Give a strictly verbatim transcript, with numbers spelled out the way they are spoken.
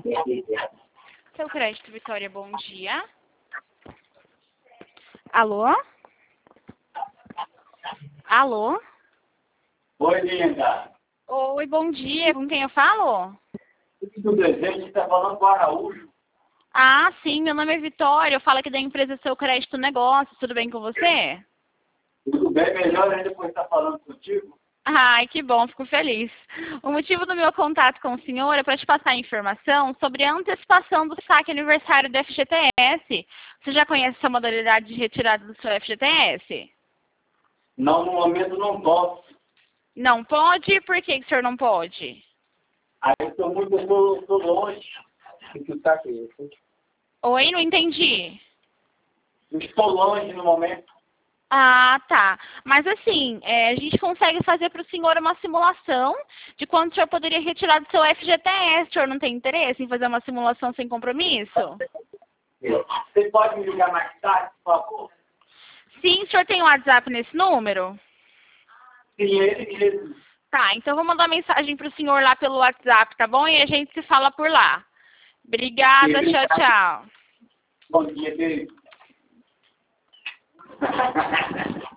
Seu crédito, Vitória, bom dia. Alô? Alô? Oi, linda. Oi, bom dia. Com quem eu falo? Do desenho, está falando com o Araújo. Ah, sim, meu nome é Vitória. Eu falo aqui da empresa Seu Crédito Negócio. Tudo bem com você? Tudo bem, melhor ainda depois estar falando contigo. Ai, que bom, fico feliz. O motivo do meu contato com o senhor é para te passar informação sobre a antecipação do saque aniversário do F G T S. Você já conhece essa modalidade de retirada do seu F G T S? Não, no momento não posso. Não pode? Por que, que o senhor não pode? Aí eu estou muito, eu tô, tô longe. Que tá aqui. Oi, não entendi. Eu estou longe no momento. Ah, tá. Mas assim, é, a gente consegue fazer para o senhor uma simulação de quanto o senhor poderia retirar do seu F G T S. O senhor não tem interesse em fazer uma simulação sem compromisso? Você pode me ligar mais tarde, por favor? Sim, o senhor tem o WhatsApp nesse número? Sim, ele mesmo. Tá, então eu vou mandar mensagem para o senhor lá pelo WhatsApp, tá bom? E a gente se fala por lá. Obrigada, tchau, tchau. Bom dia, beijo.